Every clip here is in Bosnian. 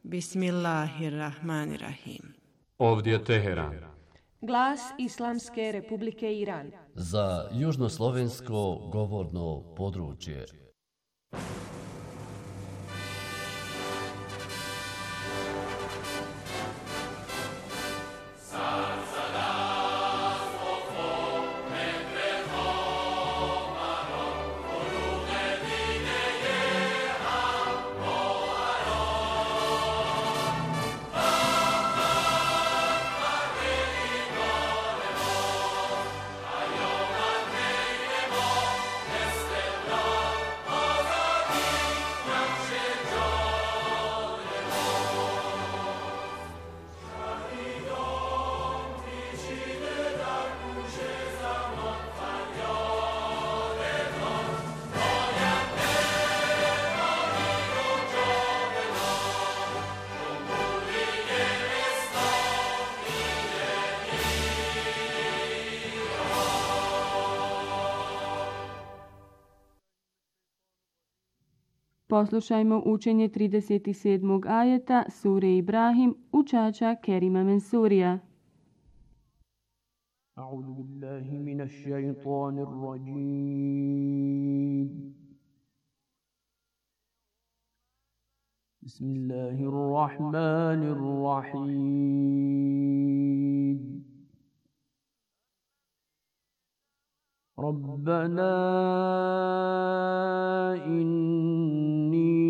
Bismillahirrahmanirrahim. Ovdje je Teheran. Glas Islamske Republike Iran. Za južnoslovensko govorno područje. Poslušajmo učenje 37. ajeta sure Ibrahim učača Kerima Mensurija. A'udhu billahi minash shaitanir rajim. Bismillahirrahmanirrahim. ربنا إني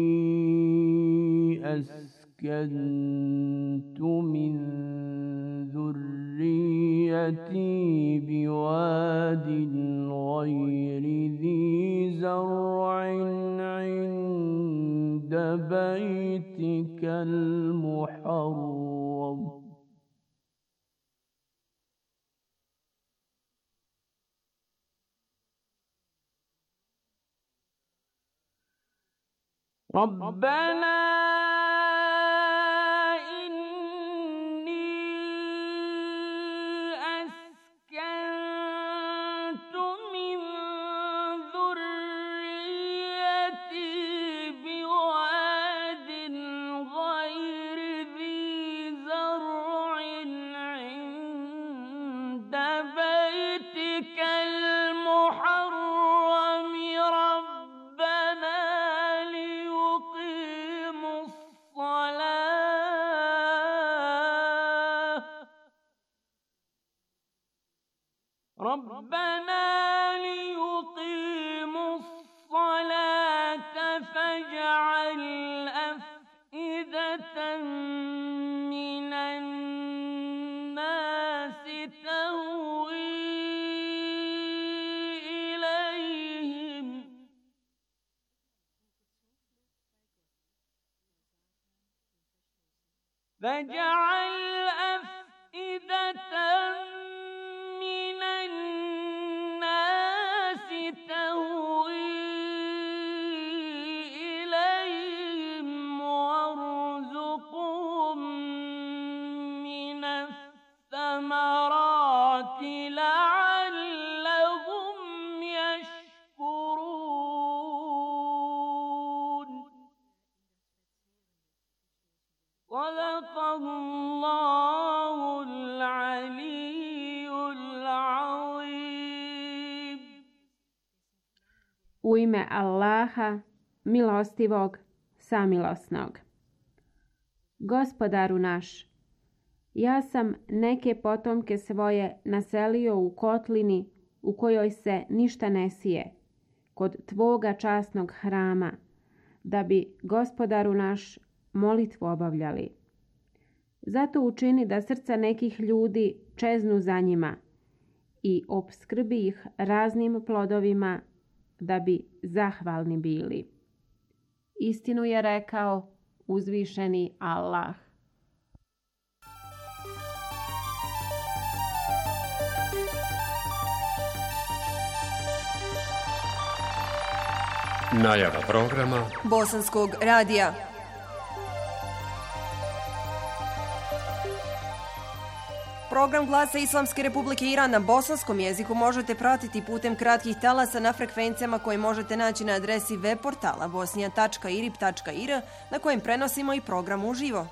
أسكنت من ذريتي بواد غير ذي زرع عند بيتك المحرم ربنا إني أسكنت من ذريتي بواد غير ذي زرع عند بيتك المحرم ربنا ليقيموا الصلاة فاجعل أفئدة من الناس تهوي إليهم فاجعل أفئدة من الناس تهوي إليهم وارزقهم من الثمرات لعلهم يشكرون صدق الله العلي العظيم. U ime Allaha, milostivog, samilosnog. Gospodaru naš, ja sam neke potomke svoje naselio u kotlini u kojoj se ništa ne sije, kod tvoga časnog hrama, da bi, Gospodaru naš, molitvu obavljali. Zato učini da srca nekih ljudi čeznu za njima i opskrbi ih raznim plodovima, da bi zahvalni bili. Istinu je rekao uzvišeni Allah. Najava programa Bosanskog radija. Program Glasa Islamske Republike Iran na bosanskom jeziku možete pratiti putem kratkih talasa na frekvencijama koje možete naći na adresi web portala bosnija.irib.ir na kojem prenosimo i program uživo.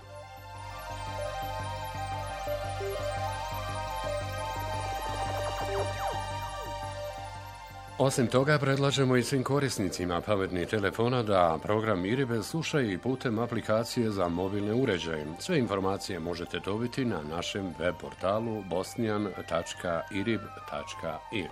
Osim toga, predlažemo i svim korisnicima pametnih telefona da program IRIB slušaju i putem aplikacije za mobilne uređaje. Sve informacije možete dobiti na našem web portalu bosnian.irib.ir.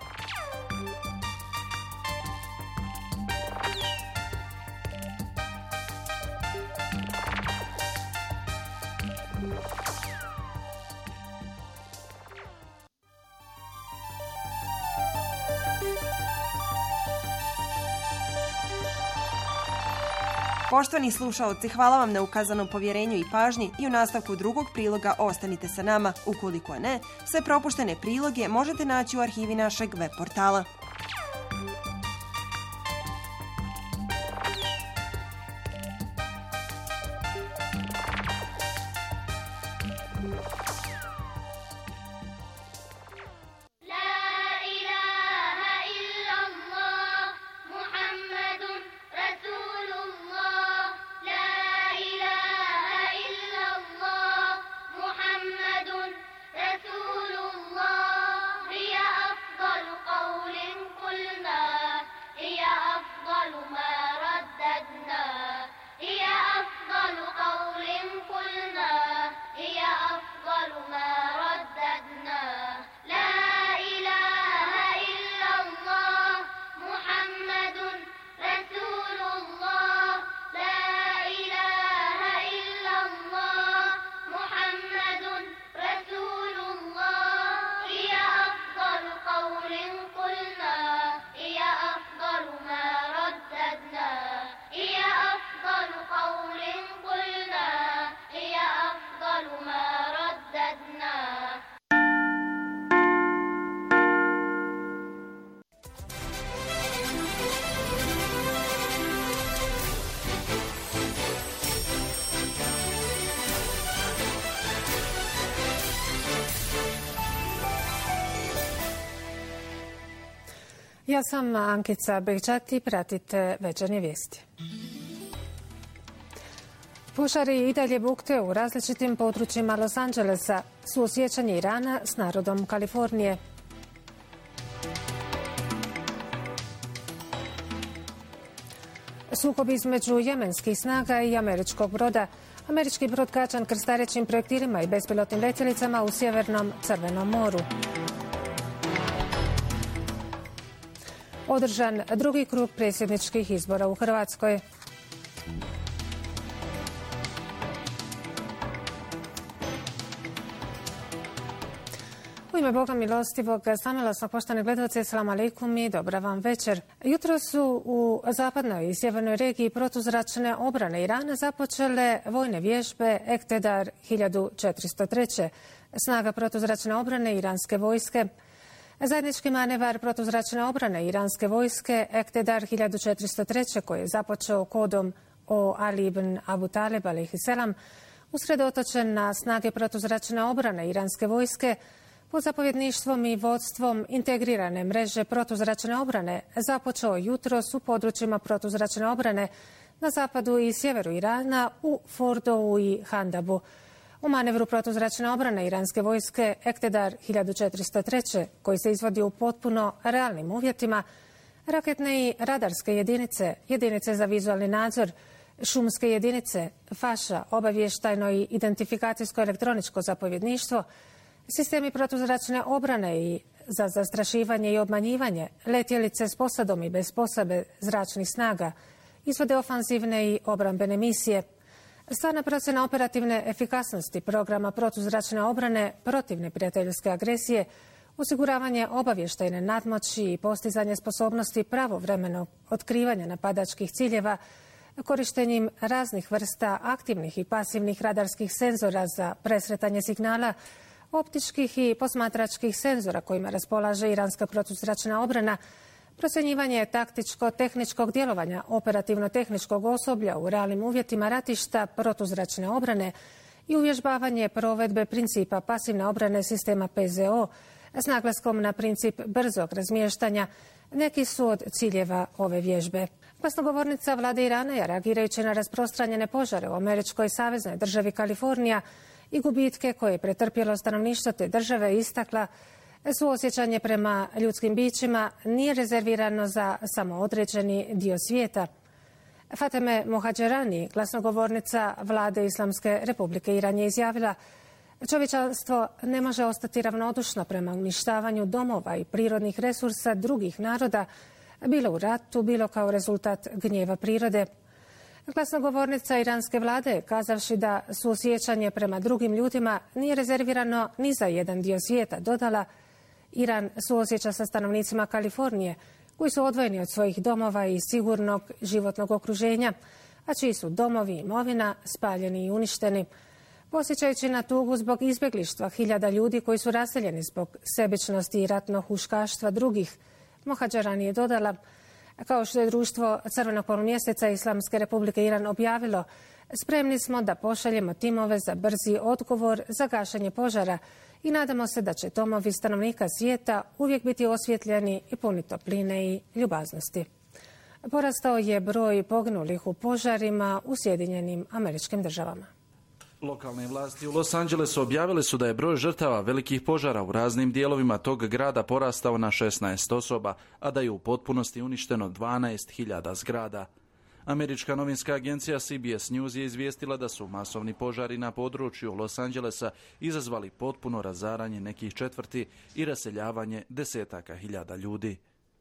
Poštovani slušaoci, hvala vam na ukazanom povjerenju i pažnji i u nastavku drugog priloga ostanite sa nama. Ukoliko ne, sve propuštene priloge možete naći u arhivi našeg web portala. Ja sam Ankica Begčati, pratite večernje vijesti. Požari i dalje bukte u različitim područjima Los Angelesa, suosjećanje Irana s narodom Kalifornije. Sukob između jemenskih snaga i američkog broda. Američki brod gađan krstarećim projektilima i bespilotnim letjelicama u Sjevernom Crvenom moru. Održan drugi krug predsjedničkih izbora u Hrvatskoj. U ime Boga milostivog, samilosnog, poštovani gledalci, selam alejkum i dobra vam večer. Jutro su u zapadnoj i sjevernoj regiji protuzračne obrane Irana započele vojne vježbe Ektedar 1403. Snaga protuzračne obrane iranske vojske. Zajednički manevar protuzračne obrane iranske vojske Ektedar 1403. koji je započeo kodom o Ali ibn Abu Talib alejhiselam, usredotočen na snage protuzračne obrane iranske vojske pod zapovjedništvom i vodstvom integrirane mreže protuzračne obrane, započeo jutros u područjima protuzračne obrane na zapadu i sjeveru Irana u Fordovu i Handabu. U manevru protuzračne obrane iranske vojske Ektedar 1403. koji se izvodi u potpuno realnim uvjetima, raketne i radarske jedinice, jedinice za vizualni nadzor, šumske jedinice, faša, obavještajno i identifikacijsko elektroničko zapovjedništvo, sistemi protuzračne obrane i za zastrašivanje i obmanjivanje, letjelice s posadom i bez posade zračnih snaga, izvode ofanzivne i obrambene misije. Stvarna procjena operativne efikasnosti programa protuzračne obrane protiv neprijateljske agresije, osiguravanje obavještajne nadmoći i postizanje sposobnosti pravovremenog otkrivanja napadačkih ciljeva korištenjem raznih vrsta aktivnih i pasivnih radarskih senzora za presretanje signala, optičkih i posmatračkih senzora kojima raspolaže iranska protuzračna obrana, procjenjivanje taktičko-tehničkog djelovanja operativno-tehničkog osoblja u realnim uvjetima ratišta protuzračne obrane i uvježbavanje provedbe principa pasivne obrane sistema PZO s naglaskom na princip brzog razmještanja neki su od ciljeva ove vježbe. Glasnogovornica vlade Irana je, reagirajući na rasprostranjene požare u američkoj saveznoj državi Kalifornija i gubitke koje je pretrpjelo stanovništvo te države, istakla suosjećanje prema ljudskim bićima nije rezervirano za samoodređeni dio svijeta. Fateme Mohađerani, glasnogovornica vlade Islamske republike Iran, je izjavila: čovječanstvo ne može ostati ravnodušno prema uništavanju domova i prirodnih resursa drugih naroda, bilo u ratu, bilo kao rezultat gnjeva prirode. Glasnogovornica iranske vlade, kazavši da suosjećanje prema drugim ljudima nije rezervirano ni za jedan dio svijeta, dodala: Iran suosjeća sa stanovnicima Kalifornije, koji su odvojeni od svojih domova i sigurnog životnog okruženja, a čiji su domovi i imovina spaljeni i uništeni. Posjećajući na tugu zbog izbjeglištva hiljada ljudi koji su raseljeni zbog sebičnosti i ratnog huškaštva drugih, Mohađerani je dodala: kao što je društvo Crvenog polumjeseca Islamske republike Iran objavilo, spremni smo da pošaljemo timove za brzi odgovor za gašenje požara i nadamo se da će domovi stanovnika svijeta uvijek biti osvjetljeni i puni topline i ljubaznosti. Porastao je broj poginulih u požarima u Sjedinjenim Američkim Državama. Lokalne vlasti u Los Angelesu objavile su da je broj žrtava velikih požara u raznim dijelovima tog grada porastao na 16 osoba, a da je u potpunosti uništeno 12.000 zgrada. Američka novinska agencija CBS News je izvijestila da su masovni požari na području Los Angelesa izazvali potpuno razaranje nekih četvrti i raseljavanje desetaka hiljada ljudi.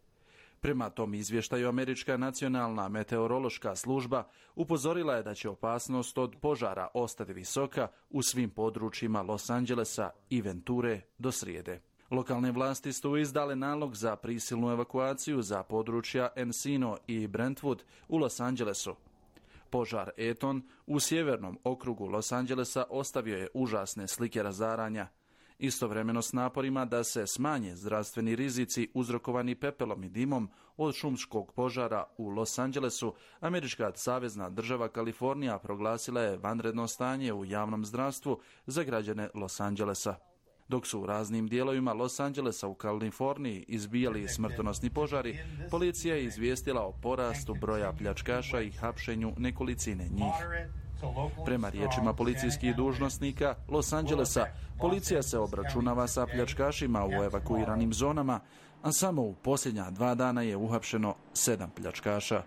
Prema tom izvještaju, Američka nacionalna meteorološka služba upozorila je da će opasnost od požara ostati visoka u svim područjima Los Angelesa i Venture do srijede. Lokalne vlasti su izdale nalog za prisilnu evakuaciju za područja Encino i Brentwood u Los Angelesu. Požar Eton u sjevernom okrugu Los Angelesa ostavio je užasne slike razaranja. Istovremeno s naporima da se smanje zdravstveni rizici uzrokovani pepelom i dimom od šumskog požara u Los Angelesu, američka savezna država Kalifornija proglasila je vanredno stanje u javnom zdravstvu za građane Los Angelesa. Dok su u raznim dijelovima Los Angelesa u Kaliforniji izbijali smrtonosni požari, policija je izvijestila o porastu broja pljačkaša i hapšenju nekolicine njih. Prema riječima policijskih dužnosnika Los Angelesa, policija se obračunava sa pljačkašima u evakuiranim zonama, a samo u posljednja 2 dana je uhapšeno 7 pljačkaša.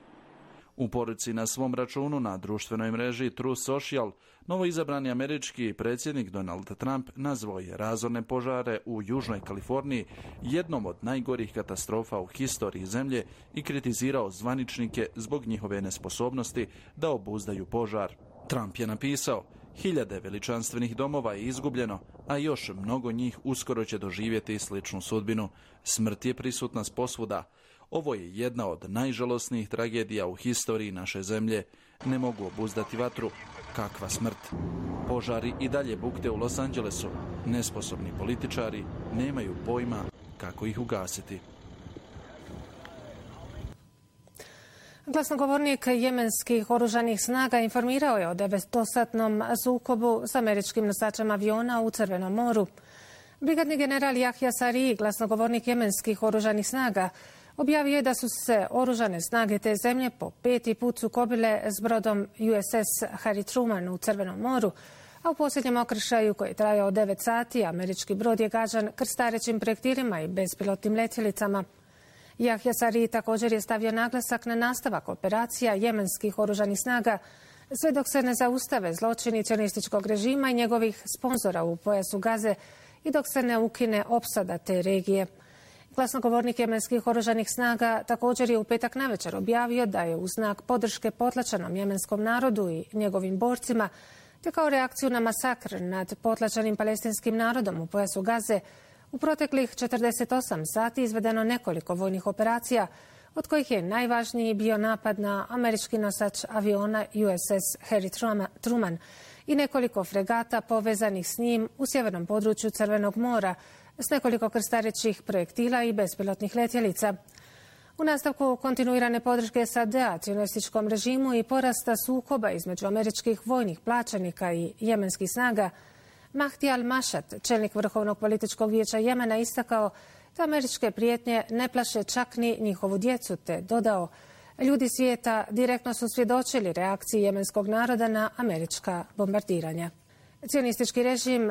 U poruci na svom računu na društvenoj mreži Truth Social, novoizabrani američki predsjednik Donald Trump nazvao je razorne požare u Južnoj Kaliforniji jednom od najgorih katastrofa u historiji zemlje i kritizirao zvaničnike zbog njihove nesposobnosti da obuzdaju požar. Trump je napisao: hiljade veličanstvenih domova je izgubljeno, a još mnogo njih uskoro će doživjeti sličnu sudbinu. Smrt je prisutna posvuda. Ovo je jedna od najžalosnijih tragedija u historiji naše zemlje. Ne mogu obuzdati vatru. Kakva smrt! Požari i dalje bukte u Los Angelesu. Nesposobni političari nemaju pojma kako ih ugasiti. Glasnogovornik jemenskih oružanih snaga informirao je o 9-satnom sukobu s američkim nosačem aviona u Crvenom moru. Brigadni general Jahja Sari, glasnogovornik jemenskih oružanih snaga, objavio je da su se oružane snage te zemlje po 5. put sukobile s brodom USS Harry Truman u Crvenom moru, a u posljednjem okršaju koji je trajao 9 sati, američki brod je gađan krstarećim projektilima i bespilotnim letjelicama. Jahja Sari također je stavio naglasak na nastavak operacija jemenskih oružanih snaga sve dok se ne zaustave zločini cionističkog režima i njegovih sponzora u pojasu Gaze i dok se ne ukine opsada te regije. Glasnogovornik jemenskih oružanih snaga također je u petak navečer objavio da je u znak podrške potlačenom jemenskom narodu i njegovim borcima, te kao reakciju na masakr nad potlačenim palestinskim narodom u pojasu Gaze, u proteklih 48 sati izvedeno nekoliko vojnih operacija, od kojih je najvažniji bio napad na američki nosač aviona USS Harry Truman i nekoliko fregata povezanih s njim u sjevernom području Crvenog mora s nekoliko krstarećih projektila i bespilotnih letjelica. U nastavku kontinuirane podrške SAD-a cionističkom režimu i porasta sukoba između američkih vojnih plaćenika i jemenskih snaga, Mahdi al-Mashat, čelnik Vrhovnog političkog vijeća Jemena, istakao da američke prijetnje ne plaše čak ni njihovu djecu, te dodao: ljudi svijeta direktno su svjedočili reakciji jemenskog naroda na američka bombardiranja. Cionistički režim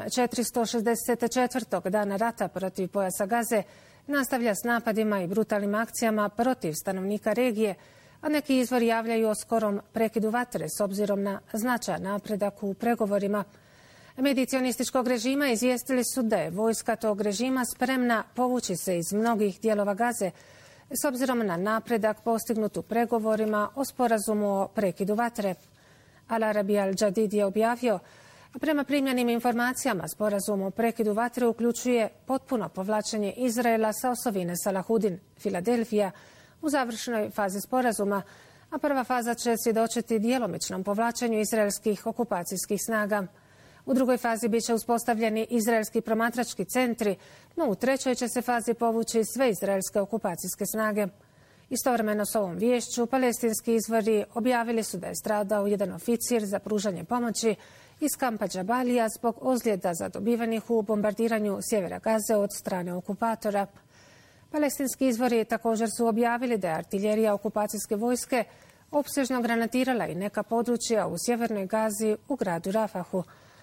464. dana rata protiv pojasa Gaze nastavlja s napadima i brutalnim akcijama protiv stanovnika regije, a neki izvori javljaju o skorom prekidu vatre s obzirom na značajan napredak u pregovorima. Mediji cionističkog režima izvijestili su da je vojska tog režima spremna povući se iz mnogih dijelova Gaze s obzirom na napredak postignut u pregovorima o sporazumu o prekidu vatre. Al Arabi al-Jadid je objavio: prema primljenim informacijama, sporazum o prekidu vatre uključuje potpuno povlačenje Izraela sa osovine Salahudin, Filadelfija, u završnoj fazi sporazuma, a prva faza će svjedočiti djelomičnom povlačenju izraelskih okupacijskih snaga. U drugoj fazi bit će uspostavljeni izraelski promatrački centri, no u trećoj će se fazi povući sve izraelske okupacijske snage. Istovremeno s ovom viješću, palestinski izvori objavili su da je stradao jedan oficir za pružanje pomoći iz kampa Džabalija zbog ozljeda zadobivenih u bombardiranju sjevera Gaze od strane okupatora. Palestinski izvori također su objavili da je artiljerija okupacijske vojske opsežno granatirala i neka područja u sjevernoj Gazi u gradu Rafahu.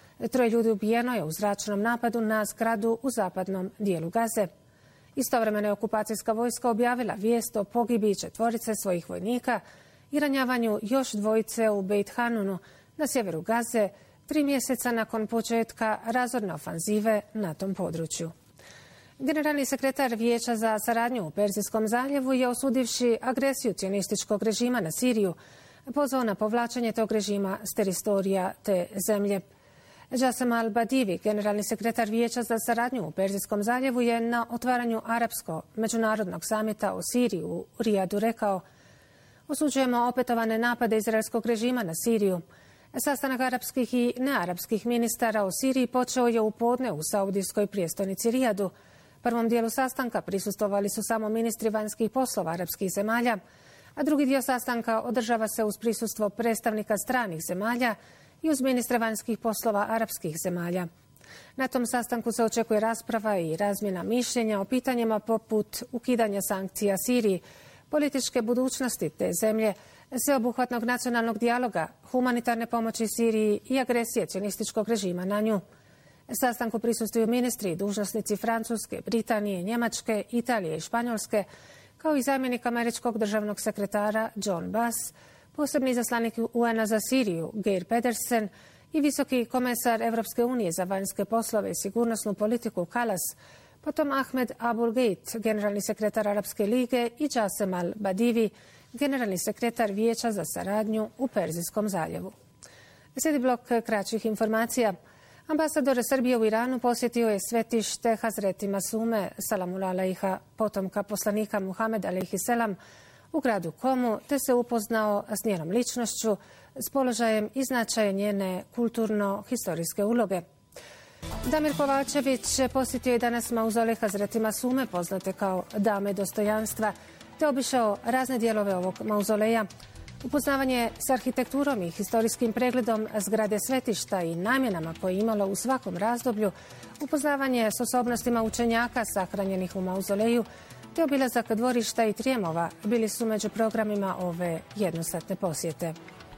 3 ljudi ubijeno je u zračnom napadu na zgradu u zapadnom dijelu Gaze. Istovremeno je okupacijska vojska objavila vijest o pogibiji 4 svojih vojnika i ranjavanju još 2 u Beit Hanunu na sjeveru Gaze 3 mjeseca nakon početka razorne ofanzive na tom području. Generalni sekretar Vijeća za saradnju u Perzijskom zaljevu je, osudivši agresiju cionističkog režima na Siriju, pozvao na povlačenje tog režima s teritorija te zemlje. Jasem al-Badivi, generalni sekretar Vijeća za saradnju u Perzijskom zaljevu, je na otvaranju Arapsko-međunarodnog samita o Siriji u Rijadu rekao: osuđujemo opetovane napade izraelskog režima na Siriju. Sastanak arapskih i nearapskih ministara o Siriji počeo je u podne u saudijskoj prijestolnici Rijadu. Prvom dijelu sastanka prisustvovali su samo ministri vanjskih poslova arapskih zemalja, a drugi dio sastanka održava se uz prisustvo predstavnika stranih zemalja i uz ministre vanjskih poslova arapskih zemalja. Na tom sastanku se očekuje rasprava i razmjena mišljenja o pitanjima poput ukidanja sankcija Siriji, političke budućnosti te zemlje, sveobuhvatnog nacionalnog dijaloga, humanitarne pomoći Siriji i agresije cionističkog režima na nju. Sastanku prisustvuju ministri i dužnosnici Francuske, Britanije, Njemačke, Italije i Španjolske, kao i zamjenik američkog državnog sekretara John Bass, posebni izaslanik UN-a za Siriju Geir Pedersen i visoki komesar Europske unije za vanjske poslove i sigurnosnu politiku Kallas, potom Ahmed Abul-Gheit, generalni sekretar Arapske lige, i Jasem al-Badivi, generalni sekretar Vijeća za saradnju u Perzijskom zaljevu. Slijedi blok kraćih informacija. Ambasador Srbije u Iranu posjetio je svetište Hazreti Masume salamullah alejha, potomka poslanika Muhameda alejhi selam, u gradu Komu, te se upoznao s njenom ličnošću, s položajem i značajem njene kulturno-historijske uloge. Damir Kovačević posjetio je danas mauzolej Hazreti Masume, poznate kao Dame dostojanstva, te obišao razne dijelove ovog mauzoleja. Upoznavanje s arhitekturom i historijskim pregledom zgrade svetišta i namjenama koje je imalo u svakom razdoblju, upoznavanje s osobnostima učenjaka sahranjenih u mauzoleju, te obilazak dvorišta i trijemova bili su među programima ove jednosatne posjete.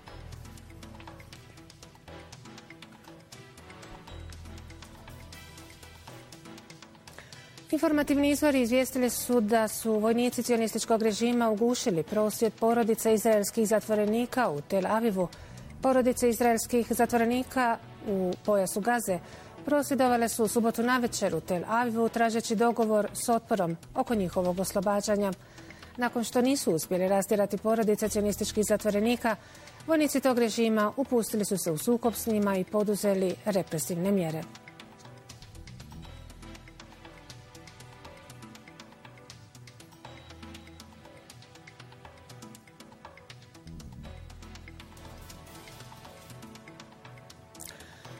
Informativni izvori izvijestili su da su vojnici cionističkog režima ugušili prosvjed porodice izraelskih zatvorenika u Tel Avivu. Porodice izraelskih zatvorenika u pojasu Gaze prosvjedovale su u subotu navečer u Tel Avivu tražeći dogovor s otporom oko njihovog oslobađanja. Nakon što nisu uspjeli rastjerati porodice cionističkih zatvorenika, vojnici tog režima upustili su se u sukob s njima i poduzeli represivne mjere.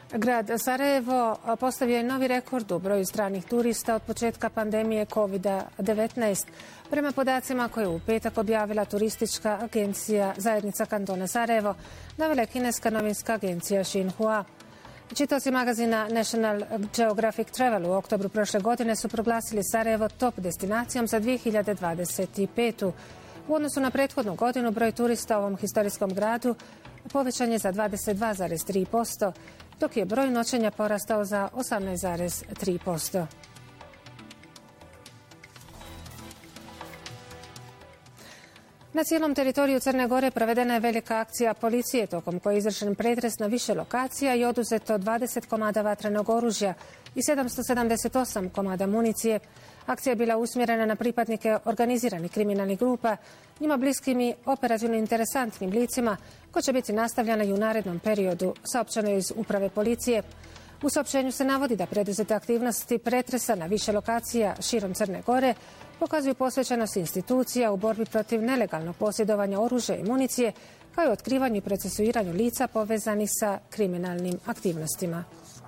Grad Sarajevo postavio je novi rekord u broju stranih turista od početka pandemije COVID-19. Prema podacima koje je u petak objavila turistička agencija Zajednica kantona Sarajevo, navela je kineska novinska agencija Xinhua. Čitaoci magazina National Geographic Travel u oktobru prošle godine su proglasili Sarajevo top destinacijom za 2025. U odnosu na prethodnu godinu broj turista u ovom historijskom gradu povećan je za 22,3%, dok je broj noćenja porastao za 18,3%. Na cijelom teritoriju Crne Gore provedena je velika akcija policije tokom koje je izvršen pretres na više lokacija i oduzeto 20 komada vatrenog oružja i 778 komada municije. Akcija je bila usmjerena na pripadnike organiziranih kriminalnih grupa, njima bliskim i operativno interesantnim licima, koja će biti nastavljena i u narednom periodu, saopćeno je iz uprave policije. U saopćenju se navodi da preduzete aktivnosti pretresa na više lokacija širom Crne Gore pokazuju posvećenost institucija u borbi protiv nelegalnog posjedovanja oružja i municije, kao i otkrivanju i procesuiranju lica povezanih sa kriminalnim aktivnostima.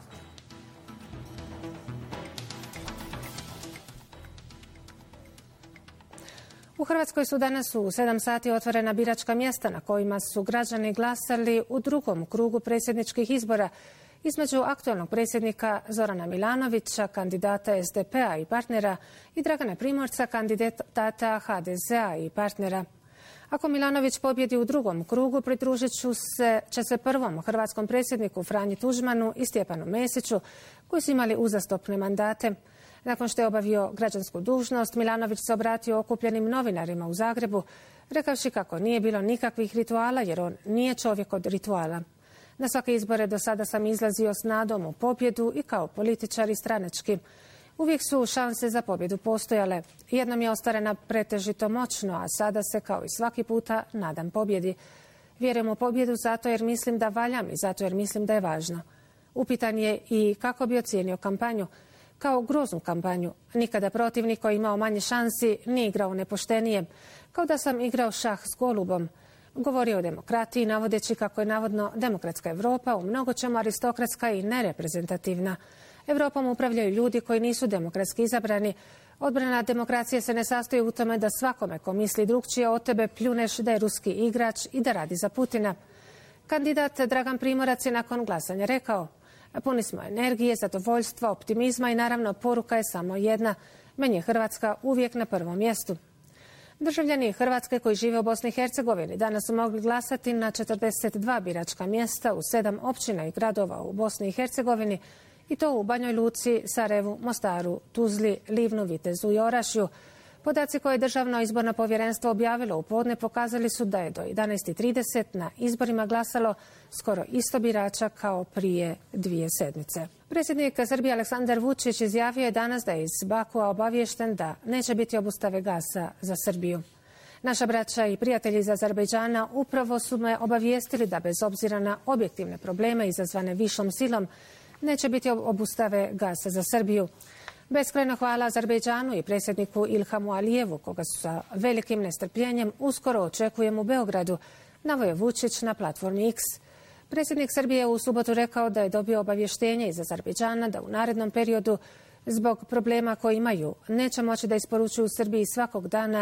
U Hrvatskoj su danas u 7 sati otvorena biračka mjesta na kojima su građani glasali u drugom krugu predsjedničkih izbora između aktualnog predsjednika Zorana Milanovića, kandidata SDP-a i partnera, i Dragana Primorca, kandidata HDZ-a i partnera. Ako Milanović pobjedi u drugom krugu, pridružit će se prvom hrvatskom predsjedniku Franji Tuđmanu i Stjepanu Mesiću, koji su imali uzastopne mandate. Nakon što je obavio građansku dužnost, Milanović se obratio okupljenim novinarima u Zagrebu, rekavši kako nije bilo nikakvih rituala jer on nije čovjek od rituala. Na svake izbore do sada sam izlazio s nadom u pobjedu i kao političar i stranački. Uvijek su šanse za pobjedu postojale. Jednom je ostvarena pretežito moćno, a sada se kao i svaki puta nadam pobjedi. Vjerujem u pobjedu zato jer mislim da valjam i zato jer mislim da je važno. Upitan je i kako bi ocijenio kampanju. Kao groznu kampanju. Nikada protivnik koji imao manje šansi nije igrao nepoštenije. Kao da sam igrao šah s golubom. Govorio o demokratiji, navodeći kako je navodno demokratska Europa u mnogočemu aristokratska i nereprezentativna. Europom upravljaju ljudi koji nisu demokratski izabrani. Odbrana demokracije se ne sastoji u tome da svakome ko misli drukčije od tebe pljuneš da je ruski igrač i da radi za Putina. Kandidat Dragan Primorac je nakon glasanja rekao: puni smo energije, zadovoljstva, optimizma i naravno poruka je samo jedna. Meni je Hrvatska uvijek na prvom mjestu. Državljani Hrvatske koji žive u Bosni i Hercegovini danas su mogli glasati na 42 biračka mjesta u 7 općina i gradova u Bosni i Hercegovini, i to u Banjoj Luci, Sarajevu, Mostaru, Tuzli, Livnu, Vitezu i Orašju. Podaci koje je Državno izborno povjerenstvo objavilo u podne pokazali su da je do 11:30 na izborima glasalo skoro isto birača kao prije 2 sedmice. Predsjednik Srbije Aleksandar Vučić izjavio je danas da je iz Bakua obaviješten da neće biti obustave gasa za Srbiju. Naša braća i prijatelji iz Azerbejdžana upravo su me obavijestili da bez obzira na objektivne probleme izazvane višom silom neće biti obustave gasa za Srbiju. Beskrajno hvala Azerbejdžanu i predsjedniku Ilhamu Alijevu, koga su sa velikim nestrpljenjem uskoro očekujem u Beogradu, naveo je Vučić na platformi X. Predsjednik Srbije u subotu rekao da je dobio obavještenje iz Azerbejdžana da u narednom periodu zbog problema koje imaju neće moći da isporučuju Srbiji svakog dana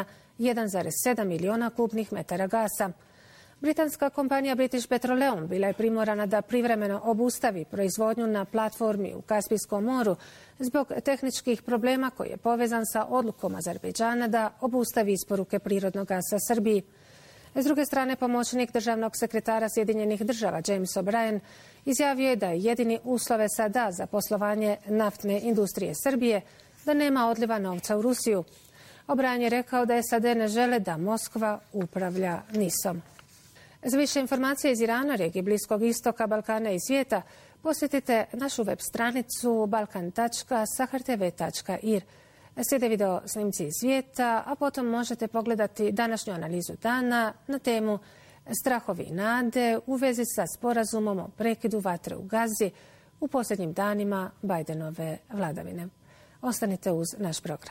1,7 miliona kubnih metara gasa. Britanska kompanija British Petroleum bila je primorana da privremeno obustavi proizvodnju na platformi u Kaspijskom moru zbog tehničkih problema koji je povezan sa odlukom Azerbejdžana da obustavi isporuke prirodnog gasa Srbiji. S druge strane, pomoćnik državnog sekretara Sjedinjenih država James O'Brien izjavio je da je jedini uslov SAD za poslovanje naftne industrije Srbije da nema odliva novca u Rusiju. O'Brien je rekao da SAD ne žele da Moskva upravlja NIS-om. Za više informacija iz Irana, regije Bliskog istoka, Balkana i svijeta, posjetite našu web stranicu balkan.sahartv.ir. Slijede video snimci iz svijeta, a potom možete pogledati današnju analizu dana na temu strahovi i nade u vezi sa sporazumom o prekidu vatre u Gazi u posljednjim danima Bidenove vladavine. Ostanite uz naš program.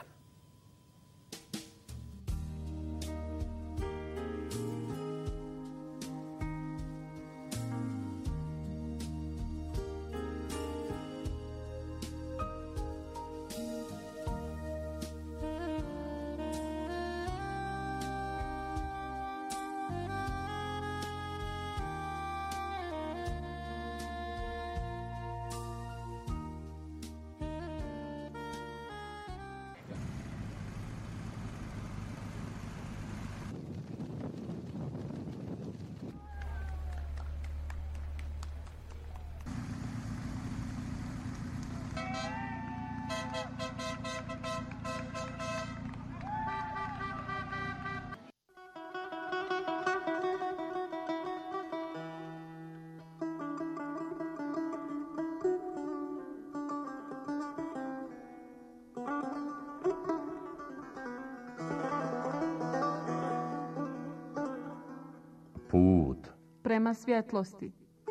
Put prema svjetlosti.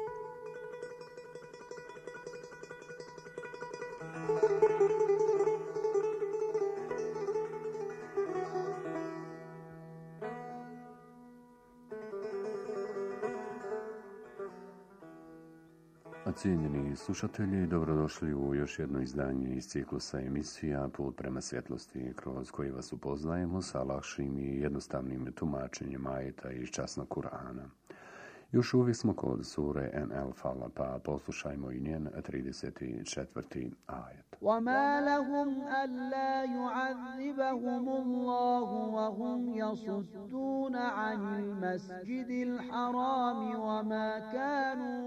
Cijenjeni slušatelji, dobrodošli u još jedno izdanje iz ciklusa emisija Put prema svjetlosti, kroz koji vas upoznajemo sa lakšim i jednostavnim tumačenjem ajeta iz časnog Kur'ana. Još uvijek smo kod sure An-Anfal, pa poslušajmo i njen 34. ajet. وَمَا لَهُمْ أَلَّا يُعَذِّبَهُمُ اللَّهُ وَهُمْ يَصُدُّونَ عَنِ الْمَسْجِدِ الْحَرَامِ وَمَا كَانُوا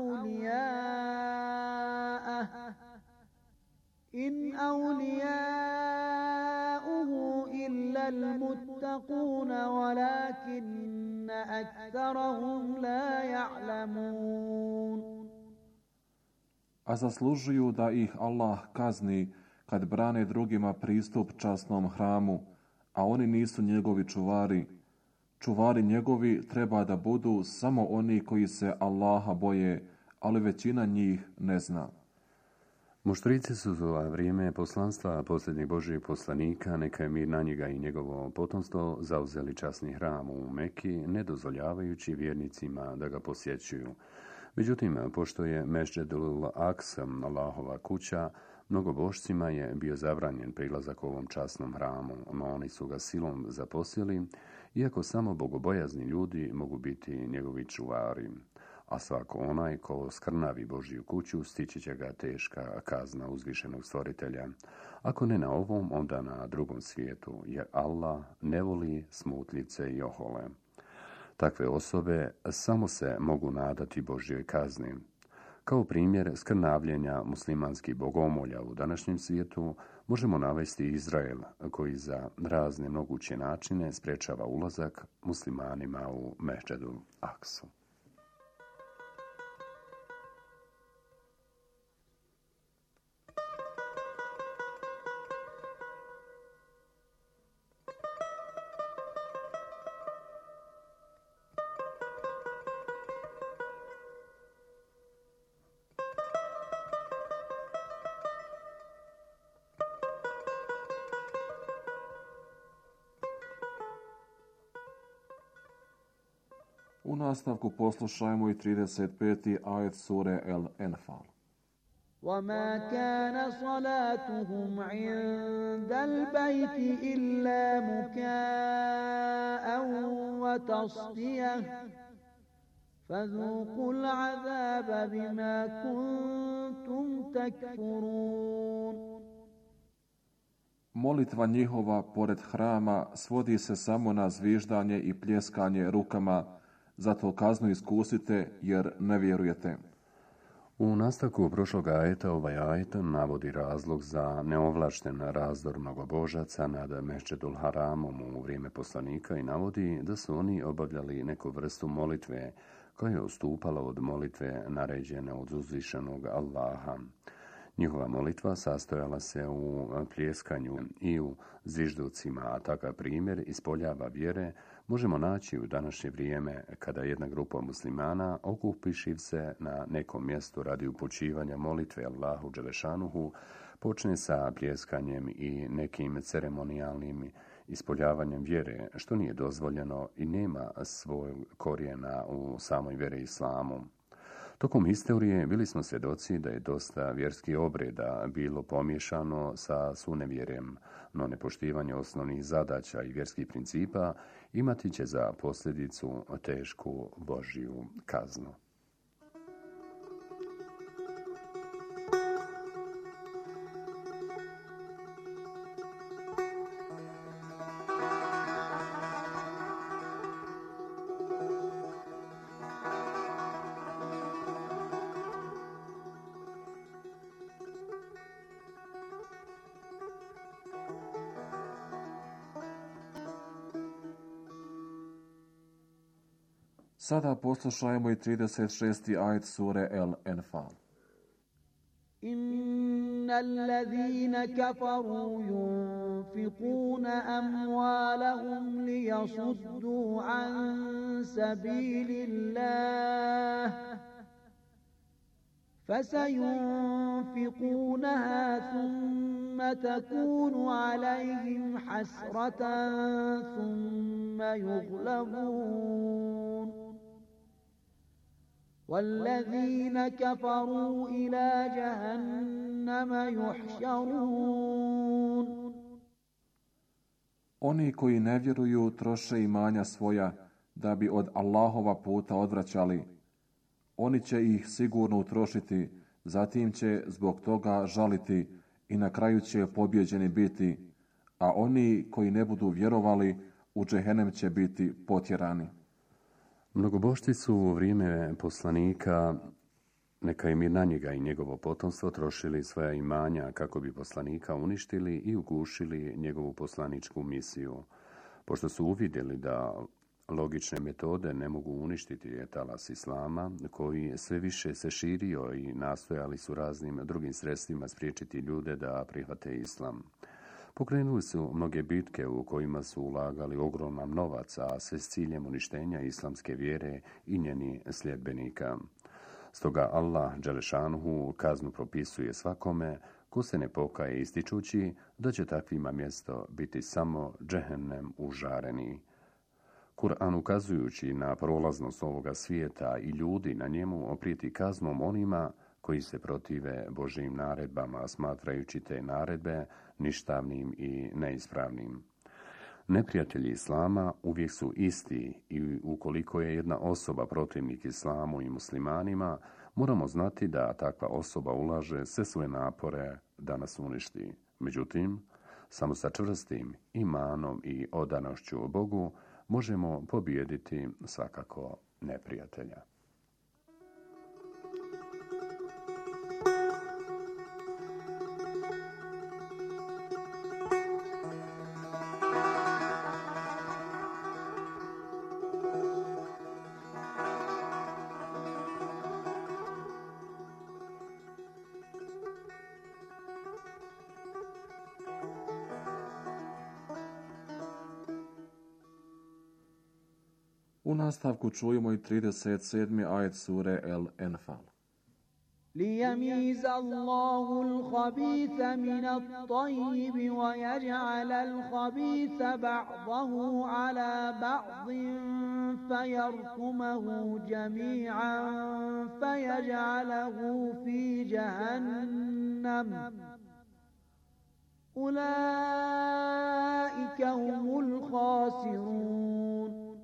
أَوْلِيَاءَهُ إِنْ أَوْلِيَاؤُهُ إِلَّا الْمُتَّقُونَ وَلَكِنَّ أَكْثَرَهُمْ لَا يَعْلَمُونَ. A zaslužuju da ih Allah kazni kad brane drugima pristup časnom hramu, a oni nisu njegovi čuvari. Čuvari njegovi treba da budu samo oni koji se Allaha boje, ali većina njih ne zna. Muštrici su za vrijeme poslanstva posljednjeg Božijeg poslanika, neka je mir na njega i njegovo potomstvo, zauzeli časni hram u Meki, ne dozvoljavajući vjernicima da ga posjećuju. Međutim, pošto je Mesdžedul Aksa, Allahova kuća, mnogobošcima je bio zabranjen prilazak ovom časnom hramu, no oni su ga silom zaposjeli, iako samo bogobojazni ljudi mogu biti njegovi čuvari. A svako onaj ko skrnavi Božiju kuću, stići će ga teška kazna uzvišenog stvoritelja. Ako ne na ovom, onda na drugom svijetu, jer Allah ne voli smutljice i ohole. Takve osobe samo se mogu nadati Božjoj kazni. Kao primjer skrnavljenja muslimanskih bogomolja u današnjem svijetu možemo navesti Izrael, koji za razne moguće načine sprečava ulazak muslimanima u Mesdžedul Aksu. U nastavku poslušajmo i 35. ajet sure Al-Anfal. وَمَا كَانَ صَلَاتُهُمْ عِندَ الْبَيْتِ إِلَّا مُكَاءً وَتَصْدِيَةً فَذُوقُوا الْعَذَابَ بِمَا كُنتُمْ تَكْفُرُونَ. Molitva njihova pored hrama svodi se samo na zviždanje i pljeskanje rukama, zato kaznu iskusite jer ne vjerujete. U nastavku prošlog ajeta ovaj ajet navodi razlog za neovlašten razdor mnogobožaca nad Mesdžedul Haramom u vrijeme poslanika i navodi da su oni obavljali neku vrstu molitve koja je odstupala od molitve naređene od uzvišenog Allaha. Njihova molitva sastojala se u pljeskanju i u zvižducima, a takav primjer ispoljava vjere možemo naći u današnje vrijeme kada jedna grupa muslimana, okupišiv se na nekom mjestu radi upućivanja molitve Allahu Đelešanuhu, počne sa pljeskanjem i nekim ceremonijalnim ispoljavanjem vjere, što nije dozvoljeno i nema svoj korijena u samoj vjeri islamu. Tokom historije bili smo svjedoci da je dosta vjerskih obreda bilo pomiješano sa sunevjerjem, no nepoštivanje osnovnih zadaća i vjerskih principa imati će za posljedicu tešku Božju kaznu. Sada poslušajmo i 36. ajet sure Al-Anfal. إن الذين كفروا ينفقون أموالهم ليصدوا عن سبيل الله فسينفقونها ثم تكون عليهم حسرة ثم يغلبون والذين كفروا إلى جهنم يحشرون. Oni koji ne vjeruju troše imanja svoja da bi od Allahova puta odvraćali. Oni će ih sigurno utrošiti, zatim će zbog toga žaliti i na kraju će pobjeđeni biti, a oni koji ne budu vjerovali u džehennem će biti potjerani. Mnogobošci su u vrijeme poslanika, neka im je na njega i njegovo potomstvo, trošili svoja imanja kako bi poslanika uništili i ugušili njegovu poslaničku misiju. Pošto su uvidjeli da logične metode ne mogu uništiti talas islama, koji sve više se širio i nastojali su raznim drugim sredstvima spriječiti ljude da prihvate islam. Pokrenuli su mnoge bitke u kojima su ulagali ogroman novac, a sve s ciljem uništenja islamske vjere i njenih sljedbenika. Stoga Allah dželešanuhu kaznu propisuje svakome ko se ne pokaje, ističući da će takvima mjesto biti samo džehennem užareni. Kur'an, ukazujući na prolaznost ovoga svijeta i ljudi na njemu, prijeti kaznom onima koji se protive Božjim naredbama, smatrajući te naredbe ništavnim i neispravnim. Neprijatelji islama uvijek su isti i ukoliko je jedna osoba protivnik islamu i muslimanima, moramo znati da takva osoba ulaže sve svoje napore da nas uništi. Međutim, samo sa čvrstim imanom i odanošću Bogu možemo pobijediti svakako neprijatelja. U nastavku čujemo i 37. ajet sure El-Enfal. ليميز الله الخبيث من الطيب ويجعل الخبيث بعضه على بعض فيركمه جميعا فيجعله في جهنم أولئك هم الخاسرون.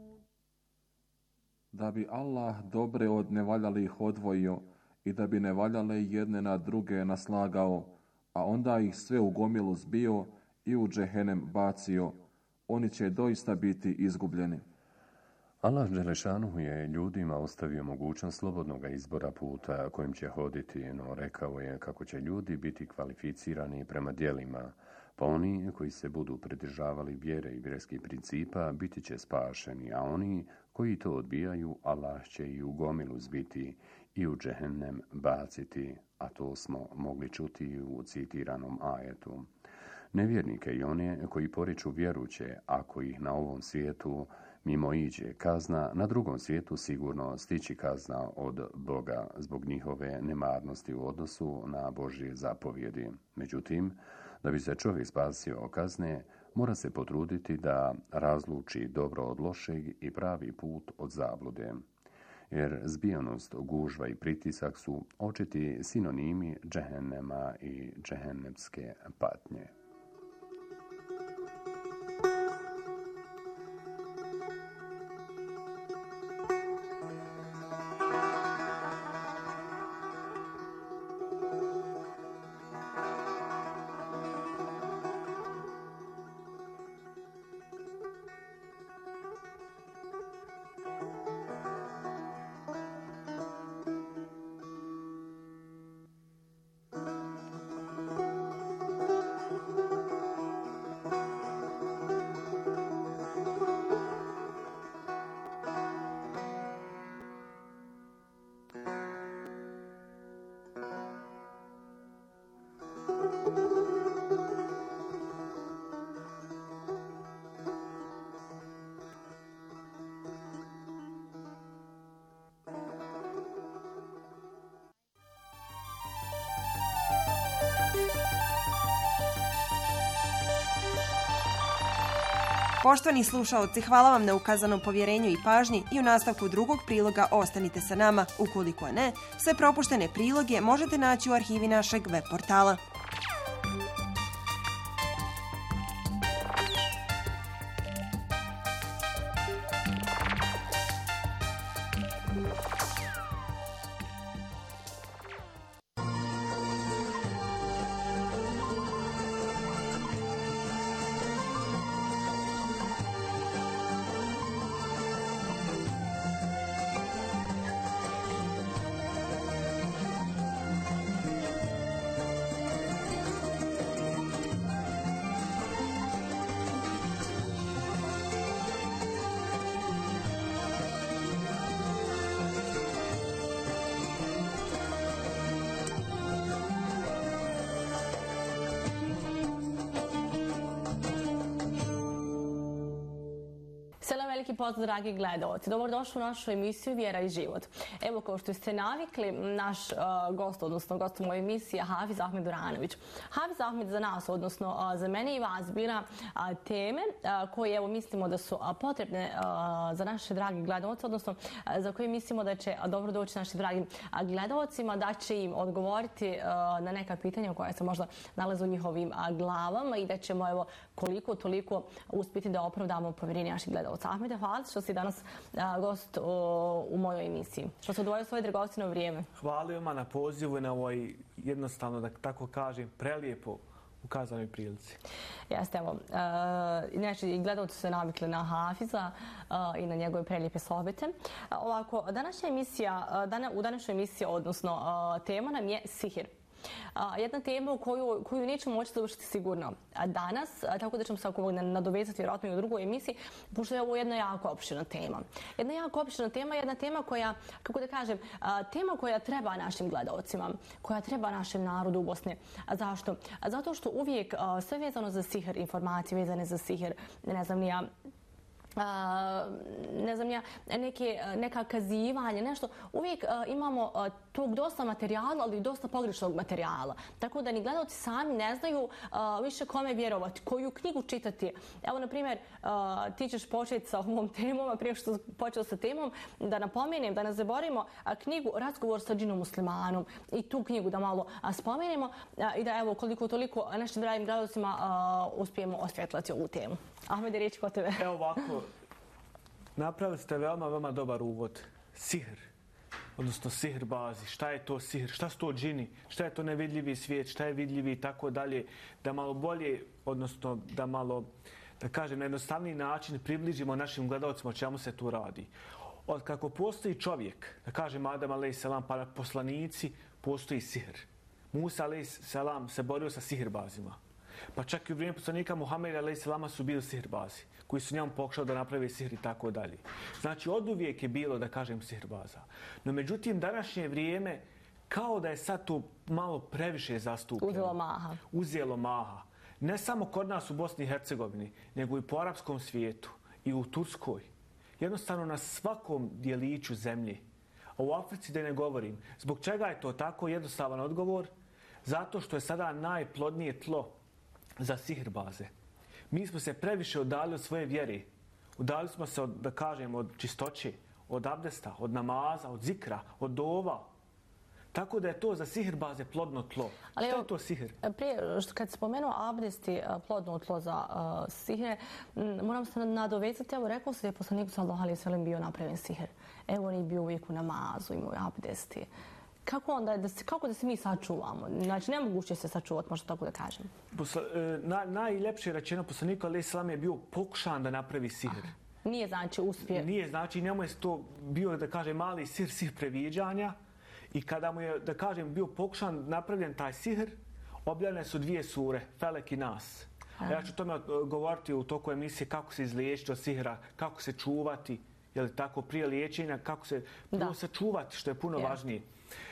Da bi Allah dobre od nevaljalih odvojio i da bi nevaljale jedne na druge naslagao, a onda ih sve u gomilu zbio i u džehennem bacio, oni će doista biti izgubljeni. Allah dželešanuhu je ljudima ostavio mogućnost slobodnog izbora puta kojim će hoditi, no rekao je kako će ljudi biti kvalificirani prema djelima, pa oni koji se budu pridržavali vjere i vjerskih principa biti će spašeni, a oni koji to odbijaju, Allah će i u gomilu zbiti i u džehennem baciti, a to smo mogli čuti u citiranom ajetu. Nevjernike i one koji poriču vjeruće, ako ih na ovom svijetu mimo iđe kazna, na drugom svijetu sigurno stići kazna od Boga zbog njihove nemarnosti u odnosu na Božje zapovjedi. Međutim, da bi se čovjek spasio kazne, mora se potruditi da razluči dobro od lošeg i pravi put od zablude. Jer zbijenost, gužva i pritisak su očiti sinonimi džehennema i džehennemske patnje. Poštovani slušaoci, hvala vam na ukazanom povjerenju i pažnji i u nastavku drugog priloga ostanite sa nama. Ukoliko ne, sve propuštene priloge možete naći u arhivi našeg web portala. Veliki pozdrav, dragi gledalci. Dobrodošli u našu emisiju Vjera i život. Evo, kao što ste navikli, naš gost, odnosno gost moje emisije, Hafiz Ahmed Duranović. Hafiz Ahmed za nas, odnosno za mene i vas, bira teme koje evo mislimo da su potrebne za naše dragi gledalce, odnosno za koje mislimo da će dobro doći našim dragim gledalcima, da će im odgovoriti na neka pitanja koja se možda nalaze u njihovim glavama i da ćemo evo koliko toliko uspjeti da opravdamo povjerenje naših gledalca. Ahmede, hvala što si danas gost u mojoj emisiji. Što se odvojio svoje dragocjeno vrijeme. Hvala vam na pozivu i na ovoj, jednostavno da tako kažem, prelijepo ukazanoj prilici. Jeste, evo. Inače, i gledalci su se navikli na Hafiza i na njegove prelijepe sohbete. Ovako, u današnjoj emisiji, odnosno tema nam je sihir. Jedna tema koju nećemo moći završiti sigurno danas, tako da ćemo se nadovezati vjerojatno i u drugoj emisiji, pošto je ovo jedna jako opširna tema. Jedna jako opširna tema, jedna tema koja, kako da kažem, tema koja treba našim gledalcima, koja treba našem narodu u Bosni. Zašto? Zato što uvijek sve vezano za sihir, informacije vezane za sihir, ne znam neka kazivanje, nešto. Uvijek imamo tog dosta materijala, ali i dosta pogrešnog materijala. Tako da ni gledalci sami ne znaju više kome vjerovati, koju knjigu čitati. Evo, na primjer, ti ćeš početi sa ovom temom, a prije što počeo sa temom, da napomenem, da ne zaboravimo knjigu Razgovor sa džinom muslimanom i tu knjigu da malo spomenemo i da evo koliko toliko našim dragim gledalcima uspijemo osvjetlati ovu temu. Ahmede, riječ kod tebe. Evo ovako, napravili ste veoma dobar uvod. Sihr, odnosno sihr bazi. Šta je to sihr? Šta su to džini? Šta je to nevidljivi svijet? Šta je vidljivi i tako dalje? Da malo bolje, odnosno da malo, da kažem, na jednostavniji način približimo našim gledalcima o čemu se tu radi. Od kako postoji čovjek, da kažem Adam a.s. pa poslanici, postoji sihr. Musa a.s. se borio sa sihrbazima. Pa čak i u vrijeme poslanika Muhameda a.s. su bili sihirbazi, koji su njemu pokušali da naprave sihr i tako dalje. Znači, oduvijek je bilo, da kažem, sihirbaza. No, međutim, današnje vrijeme, kao da je sad to malo previše zastupljeno. Uzelo maha. Ne samo kod nas u Bosni i Hercegovini, nego i po arapskom svijetu i u Turskoj. Jednostavno na svakom dijeliću zemlje. A u Africi da ne govorim. Zbog čega je to tako? Jednostavan odgovor. Zato što je sada najplodnije tlo za sihirbaze. Mi smo se previše udali od svoje vjere. Udali smo se, da kažem, od čistoće, od abdesta, od namaza, od zikra, od dova. Tako da je to za sihirbaze plodno tlo. Šta je to sihir? Prije, kad spomenuo abdest i plodno tlo za sihir, moram se nadovezati, evo rekao se da je poslanik sallallahu alejhi ve sellem bio napravljen sihir. Evo on je bio uvijek u namazu, imao abdesti. Kako da se mi sačuvamo? Znači, nemoguće se sačuvati, možda tako da kažem. Najljepše rečeno poslaniku alejhi selam je bio pokušan da napravi sihr. Nije znači uspije. Nije znači, njemu je to bio, da kažem, mali sihr previđanja. I kada mu je, da kažem, bio pokušan napravljen taj sihr, objavljene su 2 sure, Felek i Nas. Ja ću tome govoriti u toku emisije kako se izliječiti od sihra, kako se čuvati, je li tako, prije liječenja, kako se sačuvati, što je puno važnije.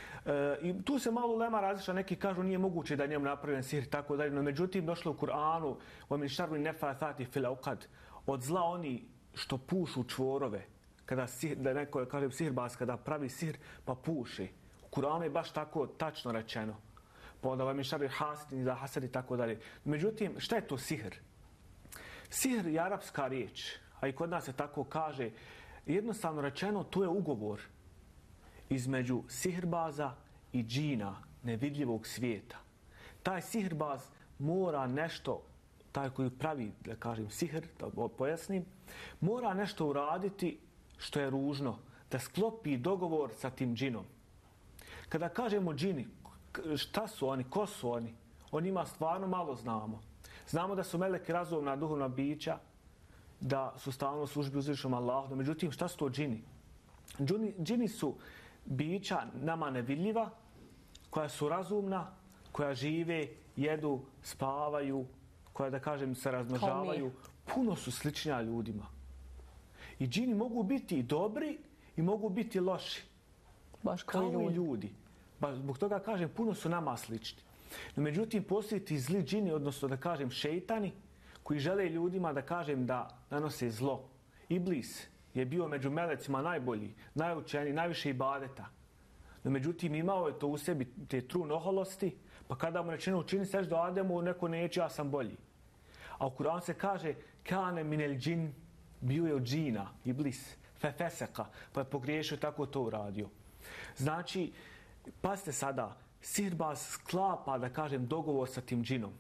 I tu se malo ulema različita, neki kažu nije moguće da je njemu napravljen sihr i tako dalje, no međutim došlo u Kur'anu وَمِنْ شَرِّ النَّفَّاثَاتِ فِي الْعُقَدِ od zla oni što pušu čvorove, kada da neko kaže sihirbaz, kada pravi sihr pa puši. U Kur'anu je baš tako tačno rečeno. Pa onda وَمِنْ شَرِّ حَاسِدٍ إِذَا حَسَدَ i tako dalje. Međutim, šta je to sihr? Sihr je arapska riječ, a i kod nas se tako kaže. Jednostavno rečeno, to je ugovor između sihrbaza i džina, nevidljivog svijeta. Taj sihrbaz mora nešto, taj koji pravi, da kažem, sihr, da pojasnim, mora nešto uraditi što je ružno, da sklopi dogovor sa tim džinom. Kada kažemo džini, šta su oni, ko su oni? O njima stvarno malo znamo. Znamo da su meleki razumna duhovna bića, da su stalno u službi uzvišenom Allahu. Međutim, šta su to džini? Džini su bića nama nevidljiva, koja su razumna, koja žive, jedu, spavaju, koja, da kažem, se razmnožavaju. Puno su sličnija ljudima. I džini mogu biti dobri i mogu biti loši. Baš kao i ljudi. Zbog toga kažem, puno su nama slični. No, međutim, postoji ti zli džini, odnosno da kažem šejtani, koji žele ljudima da kažem da nanose zlo. Iblis je bio među melecima najbolji, najučeniji, najviše ibadeta. No, međutim, imao je to u sebi, te trun oholosti, pa kada mu rečeno učini seždu Ademu, neko neće, ja sam bolji. A u Kur'anu se kaže, kane minel džin, bio je od džina, Iblis, fefeseka, pa je pogriješio, tako to uradio. Znači, pazite sada, sihirbaz sklapa, da kažem, dogovor sa tim džinom.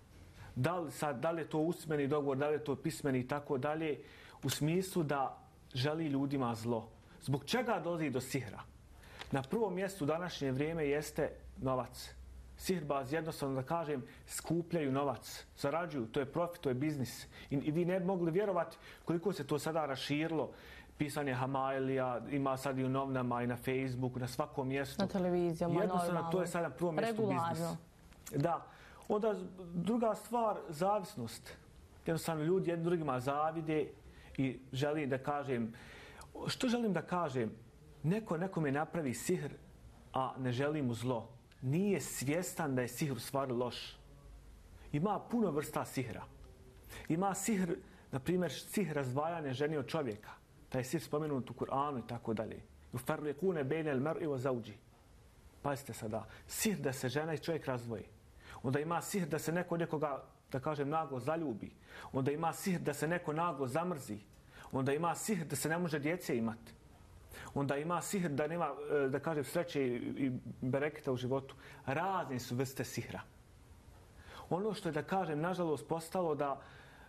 Da li je to usmeni dogovor, da li je to pismeni i tako dalje, u smislu da želi ljudima zlo. Zbog čega dolazi do sihra? Na prvom mjestu u današnje vrijeme jeste novac. Sihirbaz, jednostavno da kažem, skupljaju novac, zarađuju, to je profit, to je biznis. I vi ne bi mogli vjerovati koliko se to sada raširilo. Pisanje Hamailija, ima sad i u novinama i na Facebooku, na svakom mjestu. Na televizijama, jednostavno, to je sad na prvom mjestu biznis. Da. Onda druga stvar, zavisnost. Jednostavno ljudi jednim drugima zavide i želim da kažem, što želim da kažem? Neko nekome napravi sihr, a ne želi mu zlo. Nije svjestan da je sihr u stvari loš. Ima puno vrsta sihra. Ima sihr, na primjer, sihr razdvajanja žene od čovjeka. Taj sihr spomenut u Kur'anu i tako dalje. Yufarriqune bejne al-mar'i wa zawji. Pazite sada, sihr da se žena i čovjek razdvoji. Onda ima sihr da se neko nekoga, da kažem, naglo zaljubi. Onda ima sihr da se neko naglo zamrzi. Onda ima sihr da se ne može djece imati. Onda ima sihr da nema, da kažem, sreće i bereketa u životu. Razne su vrste sihra. Ono što je, da kažem, nažalost postalo da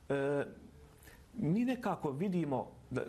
mi nekako vidimo da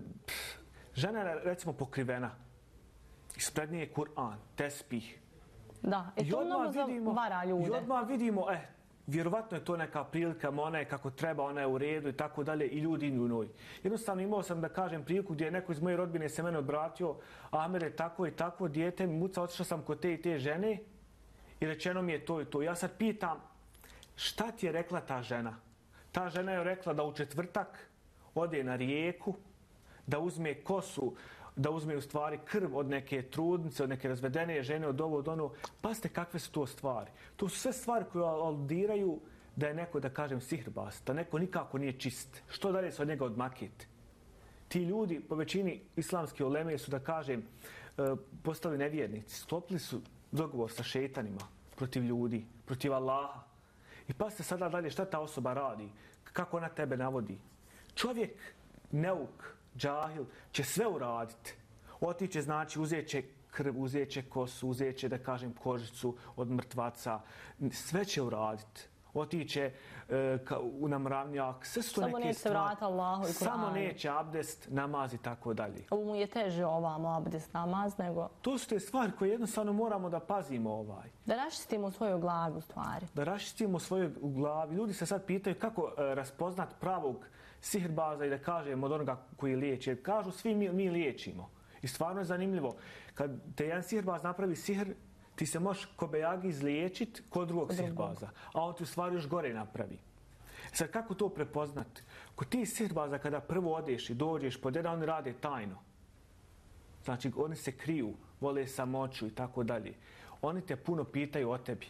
žena je, recimo, pokrivena. Ispred nje je Kur'an, tespih. Da, to mnogo vara ljude. I odmah vidimo, vjerovatno je to neka prilika, ona je kako treba, ona je u redu i tako dalje i ljudi idu u njoj. Jednostavno imao sam, da kažem, priliku gdje je neko iz moje rodbine se mene obratio, Ahmer je tako i tako, dijete mi muca, otišao sam kod te i te žene i rečeno mi je to i to. Ja sad pitam, šta ti je rekla ta žena? Ta žena je rekla da u četvrtak ode na rijeku, da uzme kosu, da uzme u stvari krv od neke trudnice, od neke razvedene žene, od ovo, od ono. Pazite kakve su to stvari. To su sve stvari koje aludiraju da je neko, da kažem, sihirbaz, da neko nikako nije čist. Što dalje se od njega odmakiti? Ti ljudi, po većini islamske uleme, su, da kažem, postali nevjernici. Sklopili su dogovor sa šejtanima protiv ljudi, protiv Allaha. I pazite sada dalje šta ta osoba radi, kako ona tebe navodi. Čovjek, neuk, džahil, će sve uraditi. Otiće, znači, uzet će krv, uzet će kosu, uzet će, da kažem, kožicu od mrtvaca. Sve će uraditi. Otiće u namravnjak. Sve su samo neke stvari. Allahu i samo neće abdest, namaz i tako dalje. Ovo mu je teže ovamo abdest, namaz, nego... To su te stvari koje jednostavno moramo da pazimo . Da raščistimo svoju glavu stvari. Da raščistimo svoju glavu. Ljudi se sad pitaju kako raspoznat pravog sihirbaza i da kažem od onoga koji liječi. Jer kažu svi mi liječimo. I stvarno je zanimljivo. Kad te jedan sihirbaz napravi sihr, ti se možeš ko bejagi izliječiti kod drugog sihirbaza. A on ti u stvari još gore napravi. Sad kako to prepoznati? Kod ti sihirbaza kada prvo odeš i dođeš pod jedan, oni rade tajno. Znači oni se kriju, vole samoću i tako dalje. Oni te puno pitaju o tebi.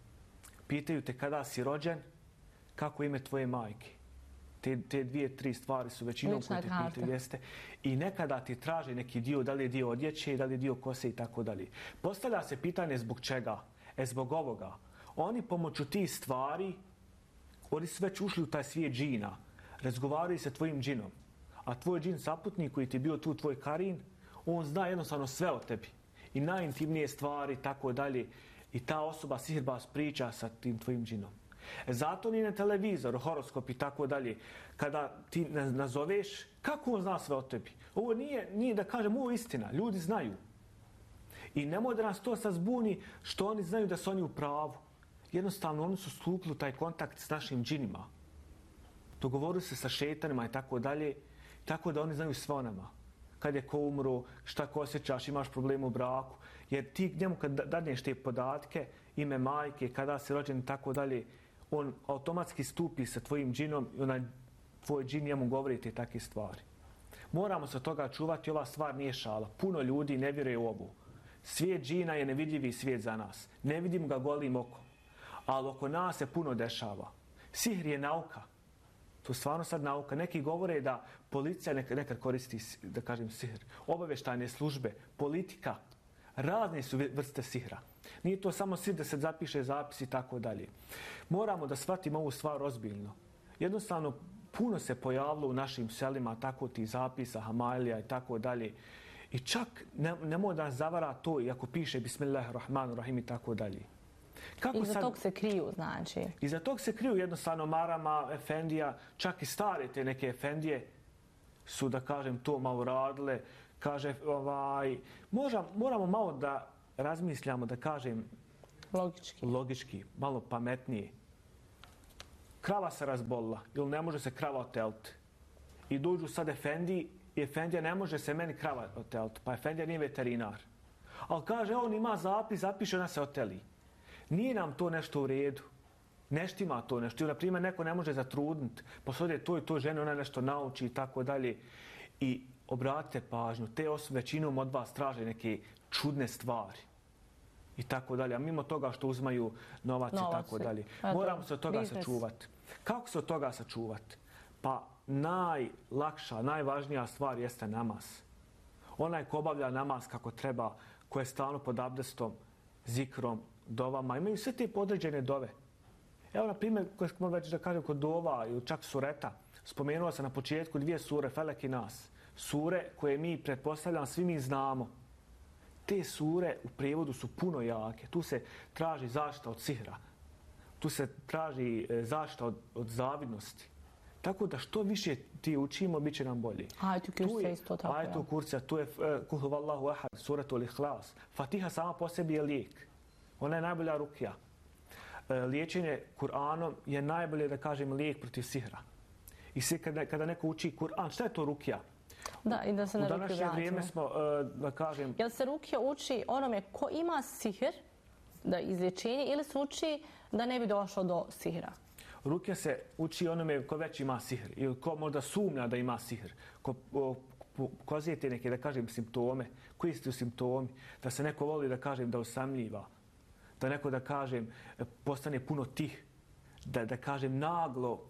Pitaju te kada si rođen, kako ime tvoje majke. Te dvije, tri stvari su većinom koje te pitaju, jeste. I nekada ti traže neki dio, da li je dio odjeće, da li je dio kose i tako dalje. Postavlja se pitanje zbog čega? Zbog ovoga. Oni pomoću tih stvari, oni su već ušli u taj svijet džina. razgovaraju sa tvojim džinom. A tvoj džin saputnik koji ti je bio tu, tvoj karin, on zna jednostavno sve o tebi. I najintimnije stvari, tako dalje. I ta osoba, sihirbaz, priča sa tim tvojim džinom. Zato ni na televizor, horoskop i tako dalje. Kada ti nazoveš, kako on zna sve o tebi? Ovo nije da kažem, ovo je istina. Ljudi znaju. I nemoj da nas to sad zbuni što oni znaju da su oni u pravu. Jednostavno, oni su stupili u taj kontakt s našim džinima. Dogovorili se sa šetanima i tako dalje. Tako da oni znaju sve o nama. Kad je ko umro, šta ko osjećaš, imaš problem u braku. Jer ti njemu kad dadneš te podatke, ime majke, kada si rođen i tako dalje, on automatski stupi sa tvojim džinom i onaj tvoj džin njemu govori te takve stvari. Moramo se od toga čuvati, ova stvar nije šala. Puno ljudi ne vjeruje u ovu. Svijet džina je nevidljivi svijet za nas. Ne vidimo ga golim okom. Ali oko nas se puno dešava. Sihr je nauka. To je stvarno sad nauka. Neki govore da policija nekad koristi, da kažem, sihr. Obavještajne službe, politika, razne su vrste sihra. Nije to samo sihr da se zapiše zapis i tako dalje. Moramo da shvatimo ovu stvar ozbiljno. Jednostavno, puno se pojavilo u našim selima tako ti zapisa, hamailija i tako dalje. I čak nemoj da nas zavara to i ako piše Bismillahirrahmanirrahim i tako dalje. Iza tog se kriju, znači? Iza tog se kriju jednostavno marama, efendija, čak i stare te neke efendije su, da kažem, to malo radile. Kaže, moramo malo da razmišljamo, da kažem, logički, malo pametnije. Krava se razbolila ili ne može se krava oteliti. I dođu sad efendiji i efendija ne može se meni krava oteliti, pa efendija nije veterinar. Ali kaže, on ima zapis, zapiše, ona se oteli. Nije nam to nešto u redu. Neštima to nešto. Ili, na primjer, neko ne može zatrudniti, pa sad to i to žene, ona nešto nauči i tako dalje. I obratite pažnju, te osobe većinom od vas traže neke čudne stvari. I tako dalje. A mimo toga što uzmaju novac i tako dalje. Moramo se od toga sačuvati. Kako se od toga sačuvati? Pa najlakša, najvažnija stvar jeste namaz. Onaj ko obavlja namaz kako treba, ko je stalno pod abdestom, zikrom, dovama, imaju sve te podređene dove. Evo, na primjer, koje smo već da kažem kod dova ili čak sureta, spomenuo sam na početku 2 sure, Felek i Nas. Sure koje mi pretpostavljamo, svi mi znamo. Te sure u prijevodu su puno jake. Tu se traži zaštita od sihra. Tu se traži zaštita od zavidnosti. Tako da što više ti učimo, bit će nam bolje. Ajetu kurcija isto tako. Ajetu kurcija, tu je Kul huvallahu ahad, suratul ihlas. Fatiha sama po sebi je lijek. Ona je najbolja rukija. Liječenje Kur'anom je najbolje, da kažem, lijek protiv sihra. I svi kada neko uči Kur'an, šta je to rukija? Da, i da se na rukiju vratimo. U današnje vrijeme smo, da kažem... Jel se rukija uči onome ko ima sihr, da izlječenje, ili se uči da ne bi došlo do sihra? Rukija se uči onome ko već ima sihr ili ko možda sumnja da ima sihr. Ko pokazujete neke, da kažem, simptome. Koji su simptomi? Da se neko voli, da kažem, da osamljiva. Da neko, da kažem, postane puno tih. Da kažem, naglo,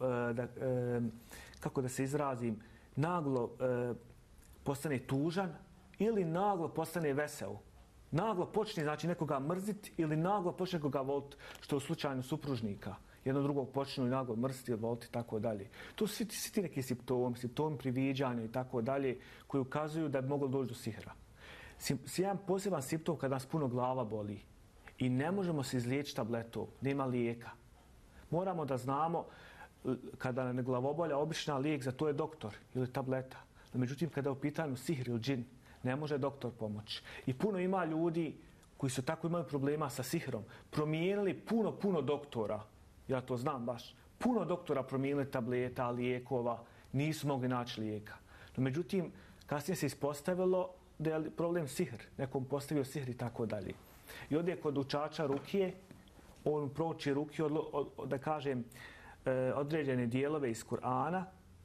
kako da se izrazim, naglo postane tužan ili naglo postane vesel. Naglo počne, znači, nekoga mrziti ili naglo počne nekoga voliti, što je u slučaju supružnika. Jedno drugog počnu i naglo mrziti ili voliti, tako dalje. To su svi ti neki simptomi priviđanja i tako dalje, koji ukazuju da bi moglo doći do sihra. Jedan poseban simptom kada nas puno glava boli i ne možemo se izliječiti tabletom, nema lijeka. Moramo da znamo kada nam glavobolja, obična lijek za to je doktor ili tableta. No, međutim, kada je u pitanju sihr ili džin, ne može doktor pomoći. I puno ima ljudi koji su tako imali problema sa sihrom, promijenili puno doktora. Ja to znam baš. Puno doktora promijenili tableta, lijekova, nisu mogli naći lijeka. No, međutim, kasnije se ispostavilo da je problem sihr. Nekom postavio sihr i tako dalje. I ovdje kod učača rukije, on prouči rukiju, da kažem, određene dijelove iz Kur'ana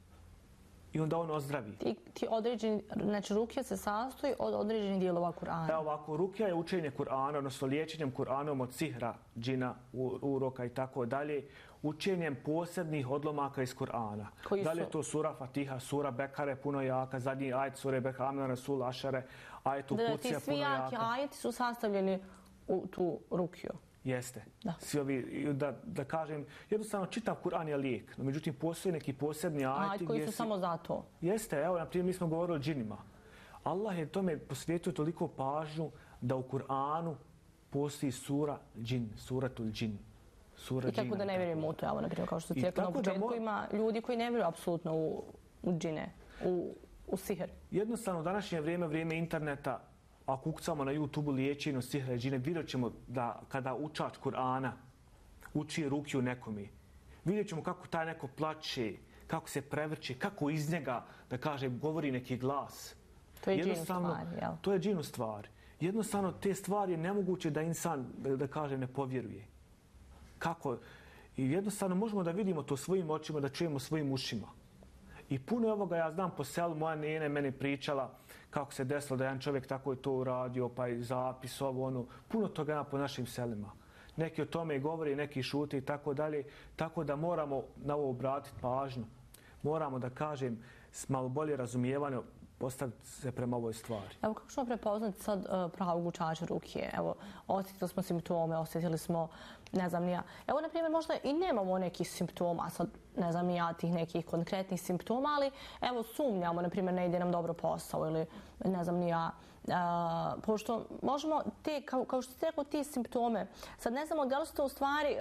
i onda on ozdravi. Ti određeni, znači rukija se sastoji od određenih dijelova Kur'ana. Evo ovako, rukija je učenje Kur'ana, odnosno liječenjem Kur'anom od sihra, džina, uroka i tako dalje, učenjem posebnih odlomaka iz Kur'ana. Da li je to sura Fatiha, sura Bekare, puno jaka, zadnji ajet sure Bekame, Rasul, Ašare, ajetu Kurcija, puno jaka. Ti svi jaki ajeti su sastavljeni u tu rukiju. Jeste. Da. Svi ovi, da kažem, jednostavno čitav Kur'an je lijek, no međutim postoje neki posebni ajeti koji su samo za to. Jeste, evo, na primjer, mi smo govorili o džinima. Allah je tome posvetio toliko pažnju da u Kur'anu postoji sura džin, suratul džin. I tako da ne vjerujemo u to, evo, na primjer, kao što ti rekao na početku, ima ljudi koji ne vjeruju apsolutno u džine, u sihr. Jednostavno, u današnje vrijeme interneta, ako ukucamo na YouTube-u liječenju sihra i džine, vidjet ćemo da kada učač Kur'ana uči rukiju nekome, vidjet ćemo kako taj neko plače, kako se prevrće, kako iz njega, da kažem, govori neki glas. To je džinu stvar, jel? To je džinu stvar. Jednostavno, te stvari je nemoguće da insan, da kažem, ne povjeruje. Kako? I jednostavno možemo da vidimo to svojim očima, da čujemo svojim ušima. I puno ovoga ja znam po selu, moja nena meni pričala kako se desilo da jedan čovjek tako je to uradio, pa i zapis ovo, ono. Puno toga ima po našim selima. Neki o tome govori, neki šute i tako dalje. Tako da moramo na ovo obratiti pažnju. Moramo, da kažem, s malo bolje razumijevanje postaviti se prema ovoj stvari. Evo, kako ćemo prepoznati sad pravog učača rukije? Evo, osjetili smo simptome, osjetili smo, ne znam ni ja. Evo, na primjer, možda i nemamo nekih simptoma, sad ne znam ni ja tih nekih konkretnih simptoma, ali evo, sumnjamo, na primjer, ne ide nam dobro posao ili ne znam ni ja. Pošto možemo te, kao što ti rekao, ti simptome, sad ne znamo da li su to u stvari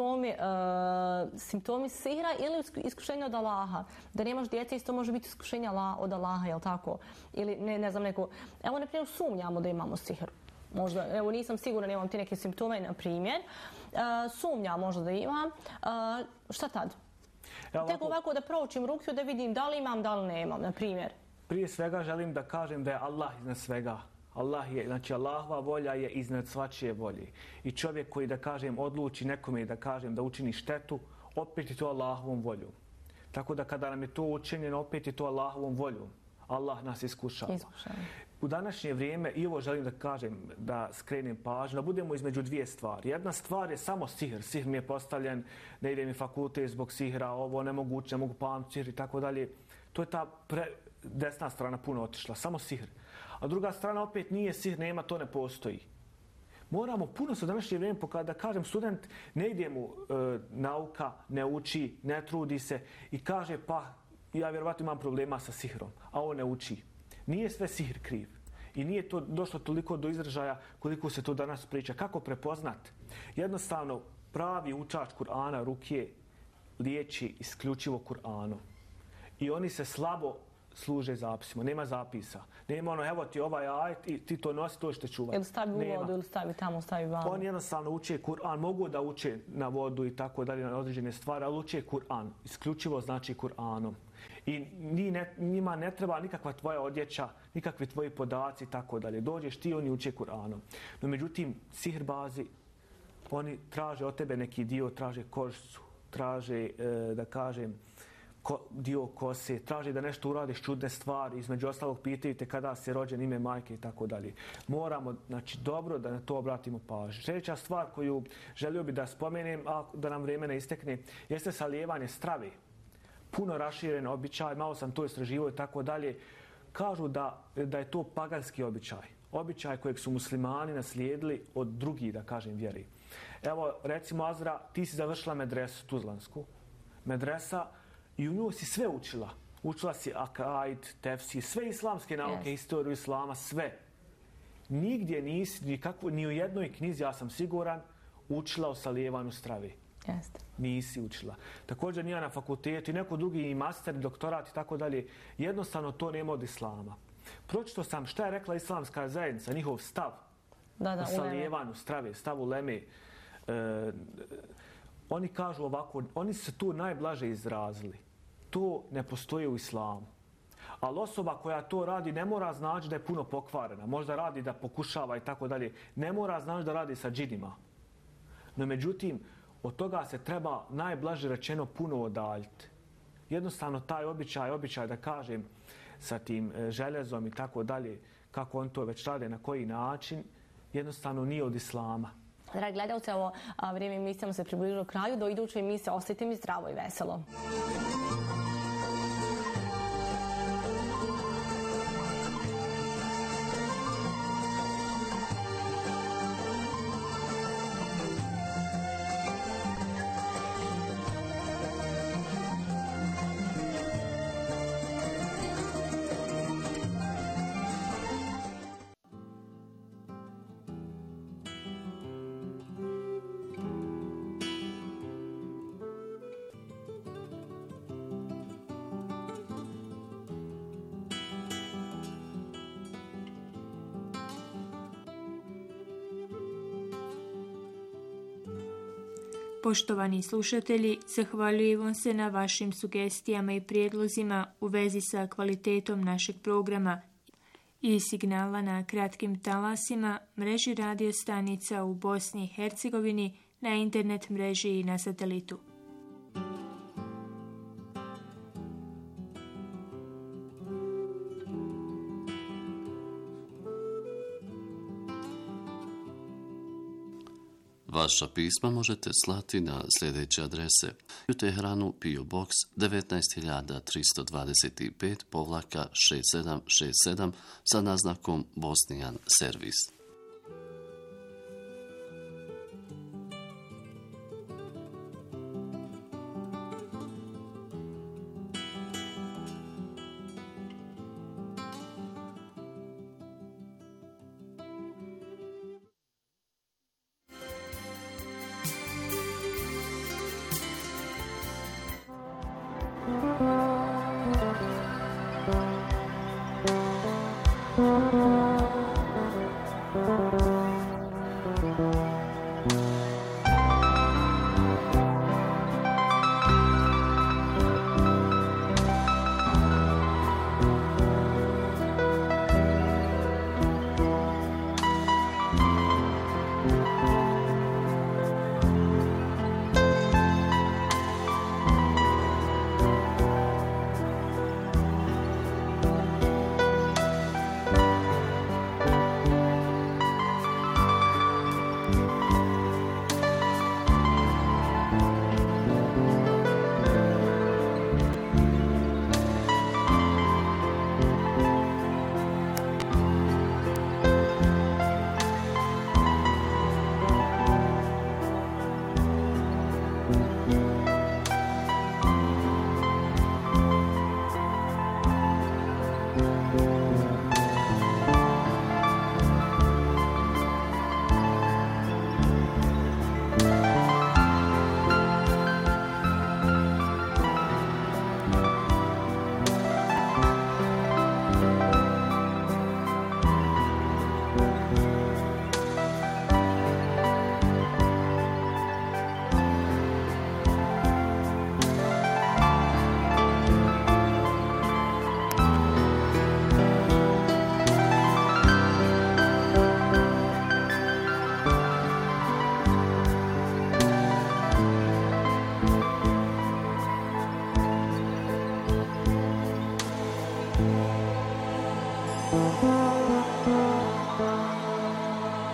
simptomi sihra ili iskušenja od Allaha. Da nemaš djece, isto može biti iskušenja od Allaha, jel tako? Ili ne znam neko... Evo, na primjer, sumnjamo da imamo sihr. Možda, evo, nisam sigurna, nemam ti neke simptome, na primjer. Sumnjam možda da imam. Šta tad? Tek ovako da proučim rukiju, da vidim da li imam, da li nemam, na primjer. Prije svega želim da kažem da je Allah iznad svega. Znači Allahova volja je iznad svačije volje. I čovjek koji, da kažem, odluči nekome, da kažem, da učini štetu, opet je to Allahovom voljom. Tako da kada nam je to učinjeno, opet je to Allahovom voljom. Allah nas iskušava. U današnje vrijeme, i ovo želim da kažem, da skrenem pažnju, da budemo između dvije stvari. Jedna stvar je samo sihr. Sihr mi je postavljen, ne ide mi fakultet zbog sihra, ovo nemoguće, ne mogu pamtiti sihr i tako dalje. To je ta desna strana puno otišla, samo sihr. A druga strana opet nije sihr, nema, to ne postoji. Moramo puno se u današnje vrijeme pokazati, da kažem, student ne ide mu nauka, ne uči, ne trudi se i kaže pa ja vjerovatno imam problema sa sihrom, a on ne uči. Nije sve sihr kriv. I nije to došlo toliko do izražaja koliko se to danas priča. Kako prepoznat? Jednostavno, pravi učač Kur'ana rukije liječi isključivo Kur'anom. I oni se slabo služe zapisima. Nema zapisa. Nema ono, evo ti ovaj ajet i ti to nosi, to što čuvati. Ili stavi u vodu, ili stavi tamo, stavi vamo. Oni jednostavno uče Kur'an. Mogu da uče na vodu i tako dalje, na određene stvari, ali uče Kur'an. Isključivo znači Kur'anom. I njima ne treba nikakva tvoja odjeća, nikakvi tvoji podaci i tako dalje. Dođeš ti, oni uče Kur'anom. No međutim, sihrbazi, oni traže od tebe neki dio, traže kožicu, traže, da kažem, dio kose, traži da nešto uradiš čudne stvari, između ostalog pitaju te kada si rođen, ime majke i tako dalje. Moramo, znači, dobro da na to obratimo pažnju. Sljedeća stvar koju želio bi da spomenem, a da nam vrijeme ne istekne, jeste salijevanje strave. Puno raširen običaj, malo sam to istraživao i tako dalje. Kažu da je to paganski običaj. Običaj kojeg su muslimani naslijedili od drugih, da kažem, vjeri. Evo, recimo, Azra, ti si završila medresu tuzlansku. Medresa, i u nju si sve učila. Učila si akaid, tefsir, sve islamske nauke, historiju islama, sve. Nigdje nisi, ni u jednoj knjizi, ja sam siguran, učila o salijevanju strave. Nisi učila. Također nije na fakultetu i neko drugi i master, doktorat i tako dalje. Jednostavno to nema od islama. Pročito sam šta je rekla islamska zajednica, njihov stav o salijevanju strave, stav uleme. Oni kažu ovako, oni se tu najblaže izrazili. To ne postoji u islamu. Ali osoba koja to radi ne mora znači da je puno pokvarena. Možda radi da pokušava i tako dalje. Ne mora znači da radi sa džinima. No međutim, od toga se treba najblaže rečeno puno odaljiti. Jednostavno taj običaj da kažem sa tim željezom i tako dalje, kako on to već rade, na koji način, jednostavno nije od islama. Dragi gledalci, ovo vrijeme emisijama se približilo kraju. Do iduće emisije ostajte mi zdravo i veselo. Poštovani slušatelji, zahvaljujemo se na vašim sugestijama i prijedlozima u vezi sa kvalitetom našeg programa i signala na kratkim talasima, mreži radio stanica u Bosni i Hercegovini, na internet mreži i na satelitu. Vaša pisma možete slati na sljedeće adrese: u Teheranu PO Box 19325-6767 sa naznakom Bosnijan servis.